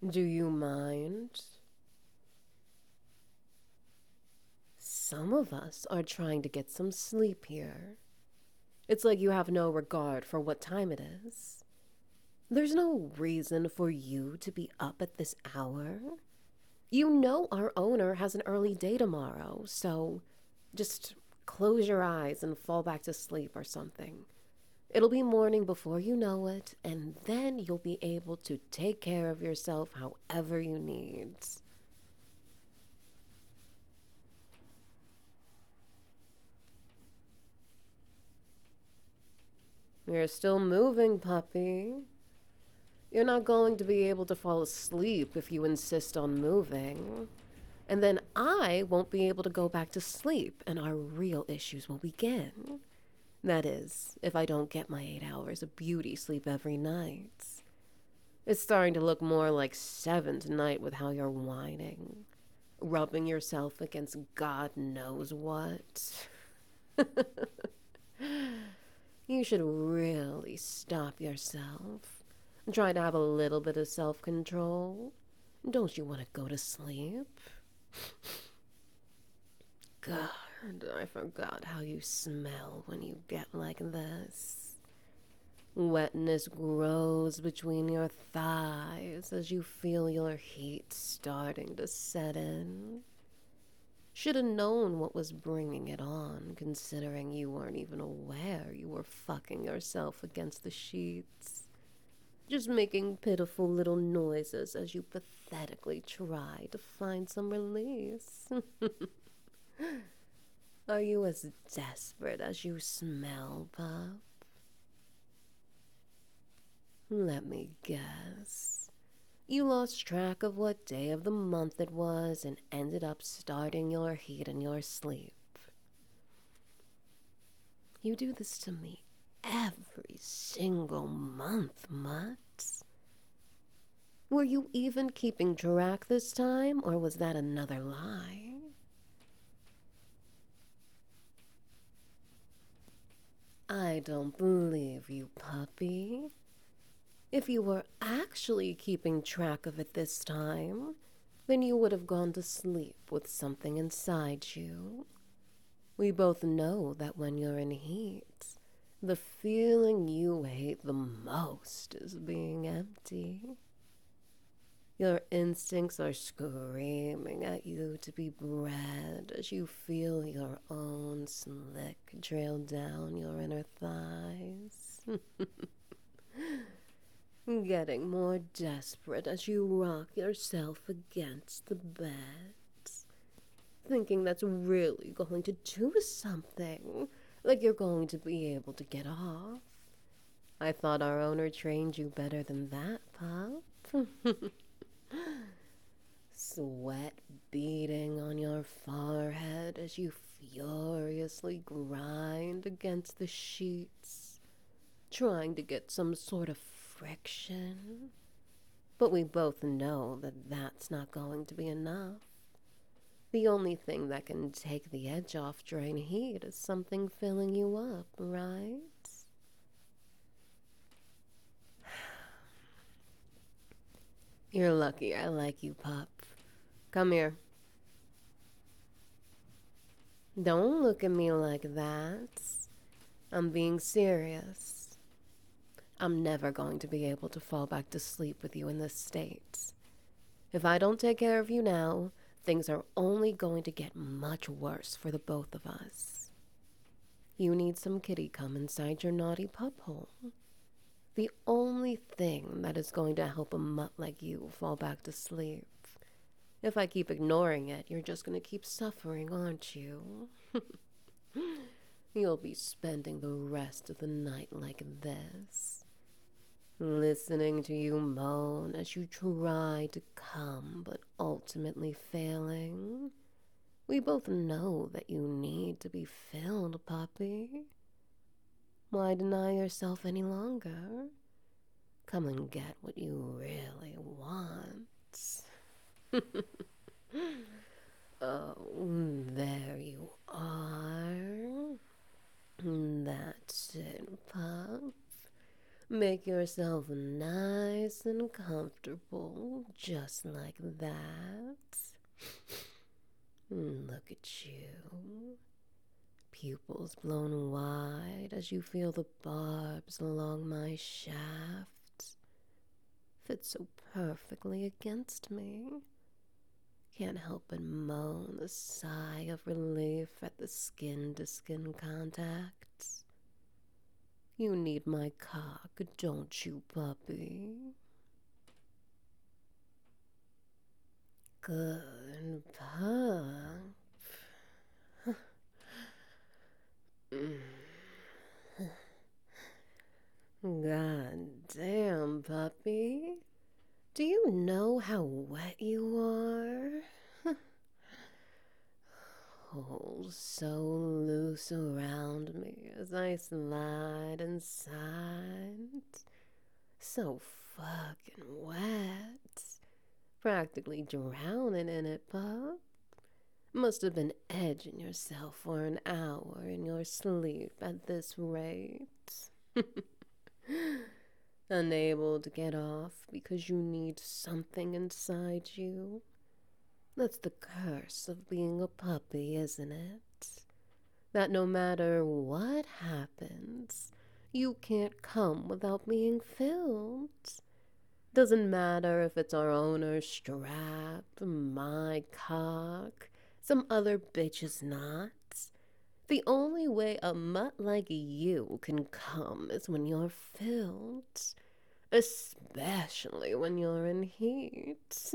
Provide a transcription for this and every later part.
Do you mind? Some of us are trying to get some sleep here. It's like you have no regard for what time it is. There's no reason for you to be up at this hour. You know our owner has an early day tomorrow, so just close your eyes and fall back to sleep or something. It'll be morning before you know it, and then you'll be able to take care of yourself however you need. You're still moving, puppy. You're not going to be able to fall asleep if you insist on moving. And then I won't be able to go back to sleep, and our real issues will begin. That is, if I don't get my 8 hours of beauty sleep every night. It's starting to look more like 7 tonight with how you're whining, rubbing yourself against God knows what. You should really stop yourself. Try to have a little bit of self control. Don't you want to go to sleep? God, I forgot how you smell when you get like this. Wetness grows between your thighs as you feel your heat starting to set in. Should have known what was bringing it on, considering you weren't even aware you were fucking yourself against the sheets. Just making pitiful little noises as you pathetically try to find some release. Are you as desperate as you smell, pup? Let me guess. You lost track of what day of the month it was and ended up starting your heat in your sleep. You do this to me every single month, Mutt. Were you even keeping track this time, or was that another lie? I don't believe you, puppy. If you were actually keeping track of it this time, then you would have gone to sleep with something inside you. We both know that when you're in heat, the feeling you hate the most is being empty. Your instincts are screaming at you to be bred as you feel your own slick trail down your inner thighs. Getting more desperate as you rock yourself against the bed, thinking that's really going to do something, like you're going to be able to get off. I thought our owner trained you better than that, pup. Sweat beading on your forehead as you furiously grind against the sheets, trying to get some sort of friction. But we both know that that's not going to be enough. The only thing that can take the edge off drain heat is something filling you up, right? You're lucky I like you, pup. Come here. Don't look at me like that. I'm being serious. I'm never going to be able to fall back to sleep with you in this state. If I don't take care of you now, things are only going to get much worse for the both of us. You need some kitty cum inside your naughty pup hole. The only thing that is going to help a mutt like you fall back to sleep. If I keep ignoring it, you're just going to keep suffering, aren't you? You'll be spending the rest of the night like this, listening to you moan as you try to come but ultimately failing. We both know that you need to be filled, puppy. Why deny yourself any longer? Come and get what you really want. Oh, there you are. That's it, pup. Make yourself nice and comfortable, just like that. Look at you. Pupils blown wide as you feel the barbs along my shaft. Fit so perfectly against me. Can't help but moan a sigh of relief at the skin to skin contact. You need my cock, don't you, puppy? Good pup. God damn, puppy. Do you know how wet you are? Hold so loose around me as I slide inside. So fucking wet. Practically drowning in it, pup. Must have been edging yourself for an hour in your sleep at this rate. Unable to get off because you need something inside you. That's the curse of being a puppy, isn't it? That no matter what happens, you can't come without being filled. Doesn't matter if it's our owner's strap, my cock, some other bitch's not. The only way a mutt like you can come is when you're filled, especially when you're in heat.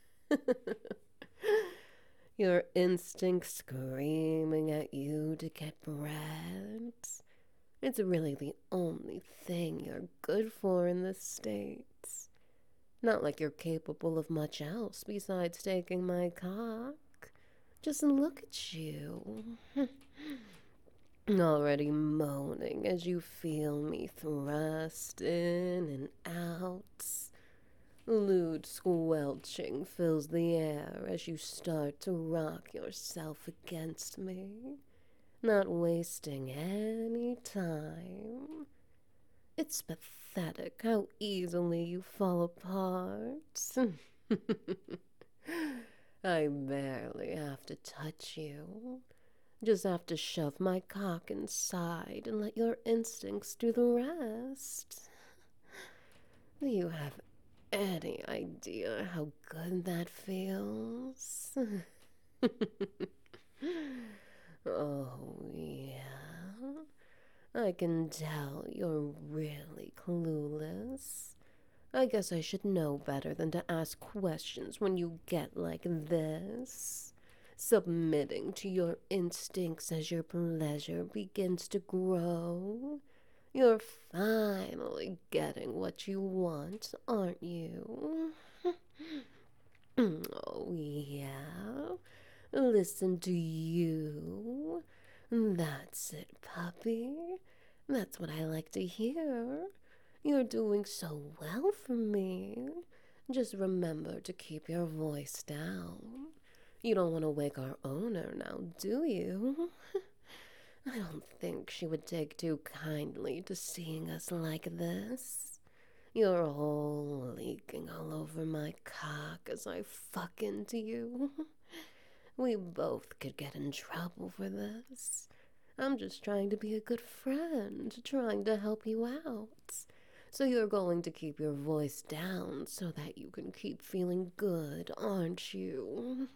Your instinct screaming at you to get bread. It's really the only thing you're good for in this state. Not like you're capable of much else besides taking my cock. Just look at you. Already moaning as you feel me thrust in and out. Lewd squelching fills the air as you start to rock yourself against me, not wasting any time. It's pathetic how easily you fall apart. I barely have to touch you. Just have to shove my cock inside and let your instincts do the rest. Do you have any idea how good that feels? Oh, yeah. I can tell you're really clueless. I guess I should know better than to ask questions when you get like this. Submitting to your instincts as your pleasure begins to grow. You're finally getting what you want, aren't you? Oh, yeah. Listen to you. That's it, puppy. That's what I like to hear. You're doing so well for me. Just remember to keep your voice down. You don't want to wake our owner now, do you? I don't think she would take too kindly to seeing us like this. Your hole leaking all over my cock as I fuck into you. We both could get in trouble for this. I'm just trying to be a good friend, trying to help you out. So you're going to keep your voice down so that you can keep feeling good, aren't you?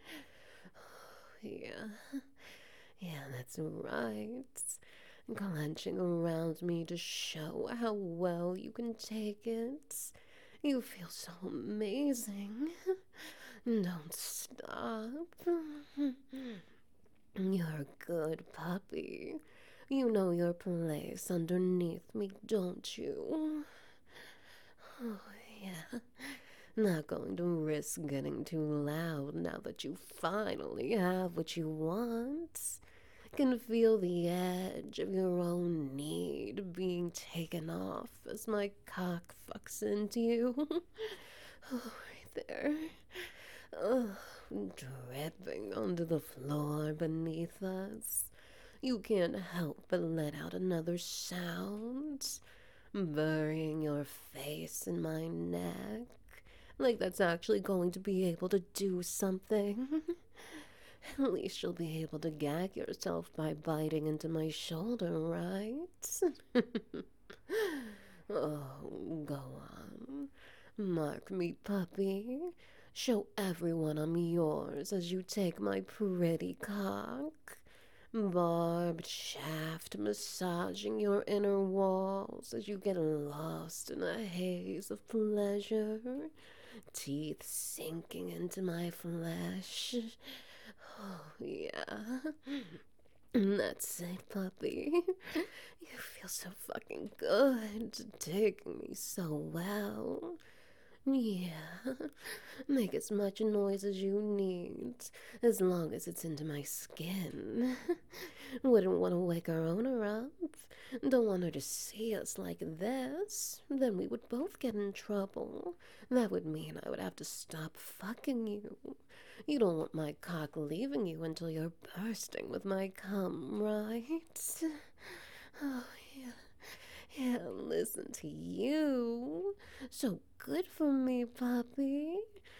Yeah. Yeah, that's right. Clenching around me to show how well you can take it. You feel so amazing. Don't stop. You're a good puppy. You know your place underneath me, don't you? Oh, yeah. Not going to risk getting too loud now that you finally have what you want. Can feel the edge of your own need being taken off as my cock fucks into you. Oh, right there. Oh, dripping onto the floor beneath us. You can't help but let out another sound. burying your face in my neck, like that's actually going to be able to do something. At least you'll be able to gag yourself by biting into my shoulder, right? Oh, go on. Mark me, puppy. Show everyone I'm yours as you take my pretty cock. Barbed shaft massaging your inner walls as you get lost in a haze of pleasure. Teeth sinking into my flesh. Oh, yeah. That's it, puppy. You feel so fucking good, taking me so well. Yeah, make as much noise as you need, as long as it's into my skin. Wouldn't want to wake our owner up. Don't want her to see us like this. Then we would both get in trouble. That would mean I would have to stop fucking you. You don't want my cock leaving you until you're bursting with my cum, right? Oh, yeah. Yeah, listen to you. So good for me, puppy.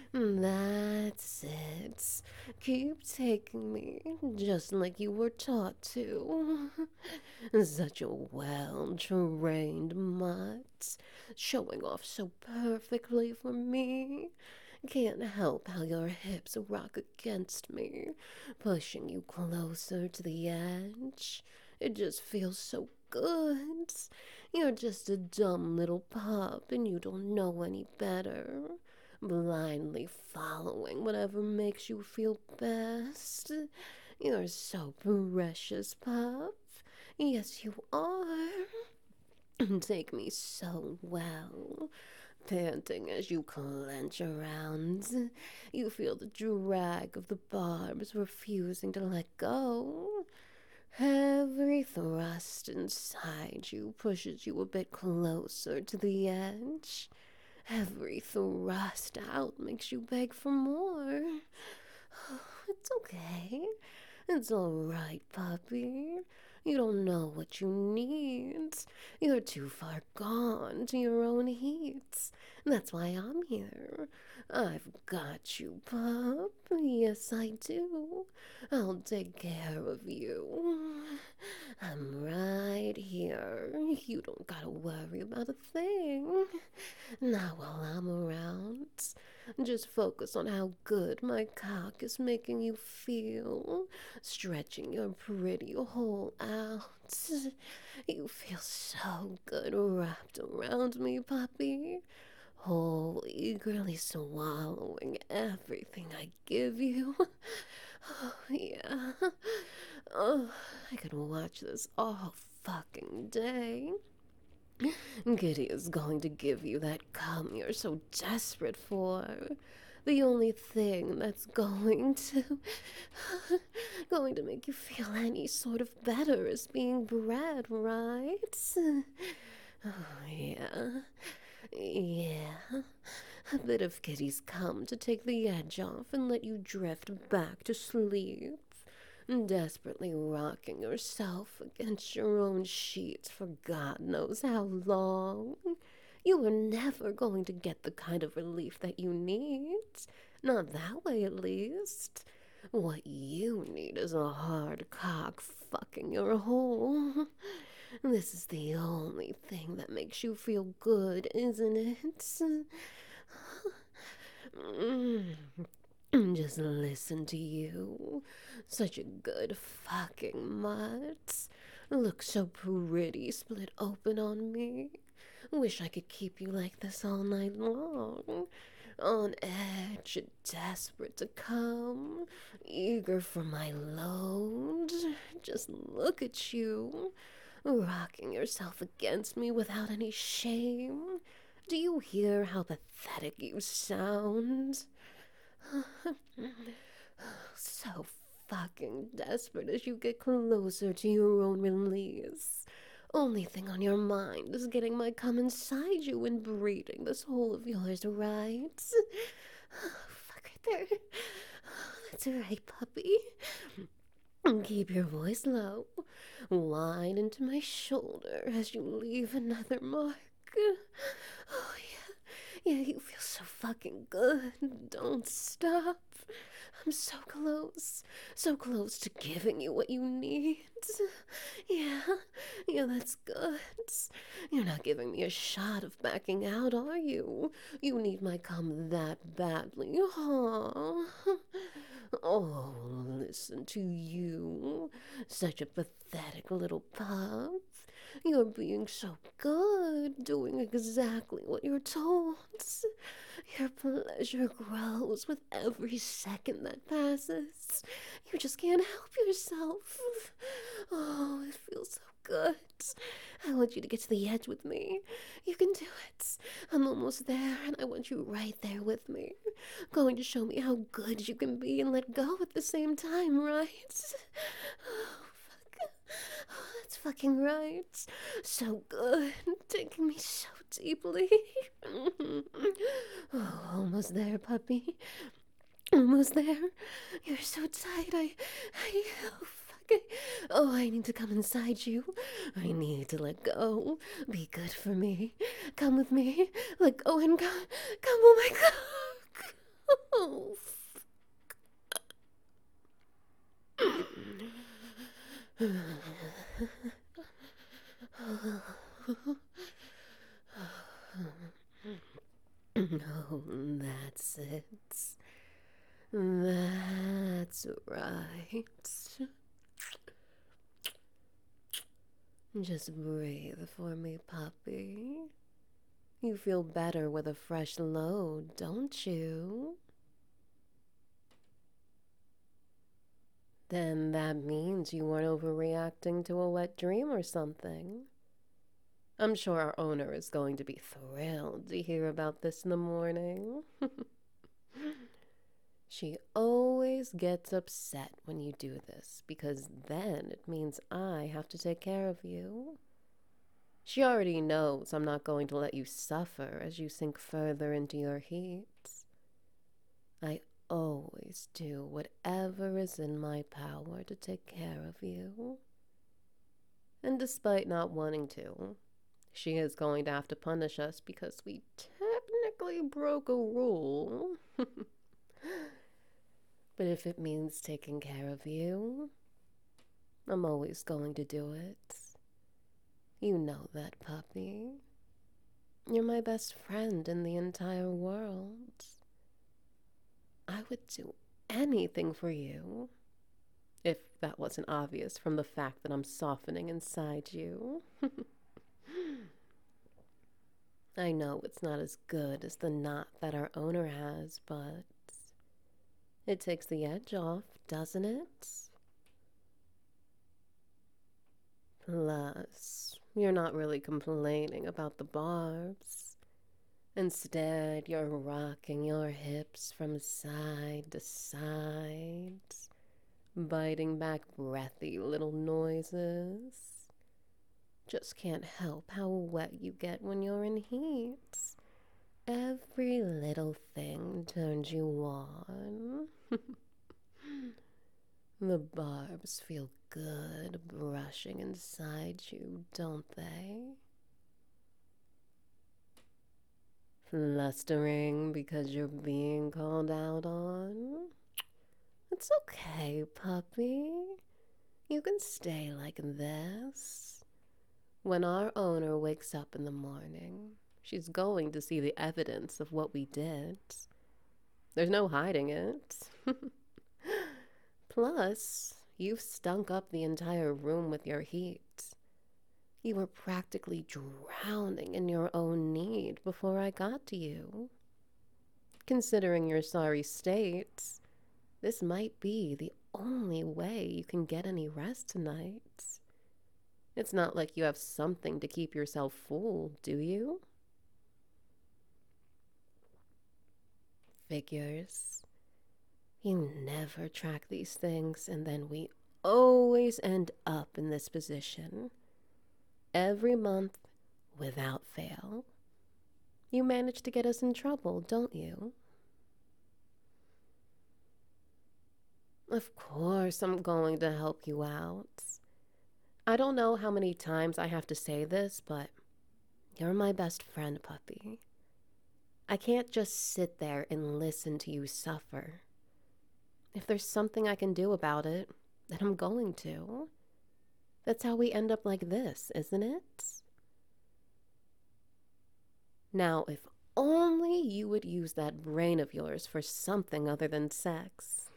That's it. Keep taking me, just like you were taught to. Such a well-trained mutt, showing off so perfectly for me. Can't help how your hips rock against me, pushing you closer to the edge. It just feels so good. You're just a dumb little pup and you don't know any better. Blindly following whatever makes you feel best. You're so precious, pup. Yes, you are. Take me so well. Panting as you clench around, you feel the drag of the barbs refusing to let go. Every thrust inside you pushes you a bit closer to the edge. Every thrust out makes you beg for more. It's okay. It's all right, puppy. You don't know what you need. You're too far gone to your own heat. That's why I'm here. I've got you, pup. Yes, I do. I'll take care of you. I'm right here. You don't gotta worry about a thing. Not while I'm around. Just focus on how good my cock is making you feel, stretching your pretty hole out. You feel so good wrapped around me, puppy. Whole, eagerly swallowing everything I give you. Oh, yeah. Oh, I could watch this all fucking day. Kitty is going to give you that cum you're so desperate for. The only thing that's going to make you feel any sort of better is being bred, right? Oh, yeah. Yeah. A bit of Kitty's cum to take the edge off and let you drift back to sleep, desperately rocking yourself against your own sheets for God knows how long. You are never going to get the kind of relief that you need. Not that way, at least. What you need is a hard cock fucking your hole. This is the only thing that makes you feel good, isn't it? Just listen to you. Such a good fucking mutt. Look so pretty split open on me. Wish I could keep you like this all night long. On edge, desperate to come, eager for my load. Just look at you, rocking yourself against me without any shame. Do you hear how pathetic you sound? So fucking desperate as you get closer to your own release. Only thing on your mind is getting my cum inside you and breeding this hole of yours, right? Fuck right there. That's right, puppy. Keep your voice low. Whine into my shoulder as you leave another mark. Oh, yeah. Yeah, you feel so fucking good. Don't stop. I'm so close to giving you what you need. Yeah, yeah, that's good. You're not giving me a shot of backing out, are you? You need my cum that badly, huh? Oh, listen to you. Such a pathetic little pup. You're being so good, doing exactly what you're told. Your pleasure grows with every second that passes. You just can't help yourself. Oh, it feels so good. I want you to get to the edge with me. You can do it. I'm almost there, and I want you right there with me. Going to show me how good you can be and let go at the same time, right? Oh, fuck. Oh, that's fucking right. So good. Taking me so deeply. Oh, almost there, puppy. Almost there. You're so tight. Oh, fuck. Oh, I need to come inside you. I need to let go. Be good for me. Come with me. Let go and come. Come, oh my god. Oh, oh, that's it. That's right. Just breathe for me, puppy. You feel better with a fresh load, don't you? Then that means you weren't overreacting to a wet dream or something. I'm sure our owner is going to be thrilled to hear about this in the morning. She always gets upset when you do this because then it means I have to take care of you. She already knows I'm not going to let you suffer as you sink further into your heat. I always do whatever is in my power to take care of you. And despite not wanting to, she is going to have to punish us because we technically broke a rule. But if it means taking care of you, I'm always going to do it. You know that, puppy. You're my best friend in the entire world. I would do anything for you, if that wasn't obvious from the fact that I'm softening inside you. I know it's not as good as the knot that our owner has, but it takes the edge off, doesn't it? Plus, you're not really complaining about the barbs. Instead, you're rocking your hips from side to side, biting back breathy little noises. Just can't help how wet you get when you're in heat. Every little thing turns you on. The barbs feel good brushing inside you, don't they? Flustering because you're being called out on? It's okay, puppy. You can stay like this. When our owner wakes up in the morning, she's going to see the evidence of what we did. There's no hiding it. Plus, you've stunk up the entire room with your heat. You were practically drowning in your own need before I got to you. Considering your sorry state, this might be the only way you can get any rest tonight. It's not like you have something to keep yourself full, do you? Figures. You never track these things, and then we always end up in this position. Every month, without fail. You manage to get us in trouble, don't you? Of course, I'm going to help you out. I don't know how many times I have to say this, but you're my best friend, puppy. I can't just sit there and listen to you suffer. If there's something I can do about it, then I'm going to. That's how we end up like this, isn't it? Now, if only you would use that brain of yours for something other than sex.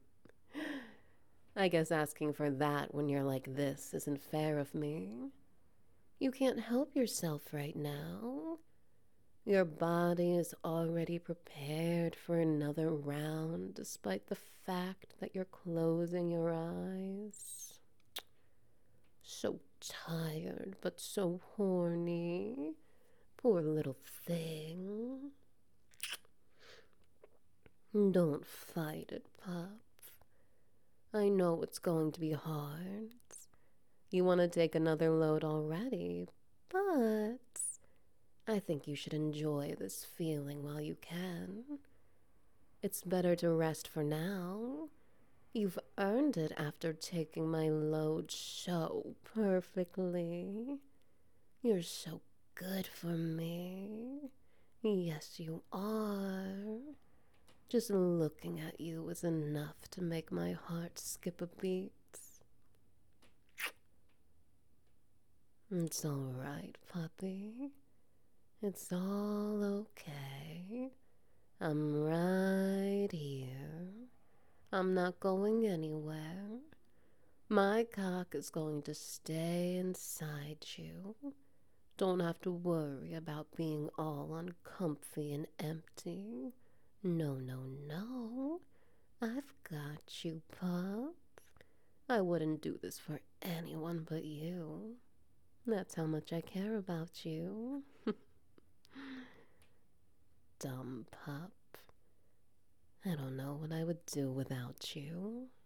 I guess asking for that when you're like this isn't fair of me. You can't help yourself right now. Your body is already prepared for another round, despite the fact that you're closing your eyes. So tired, but so horny. Poor little thing. Don't fight it, pup. I know it's going to be hard. You want to take another load already, but I think you should enjoy this feeling while you can. It's better to rest for now. You've earned it after taking my load so perfectly. You're so good for me. Yes, you are. Just looking at you is enough to make my heart skip a beat. It's all right, puppy. It's all okay. I'm right here. I'm not going anywhere. My cock is going to stay inside you. Don't have to worry about being all uncomfy and empty. No, no, no. I've got you, pup. I wouldn't do this for anyone but you. That's how much I care about you. Dumb pup. I don't know what I would do without you.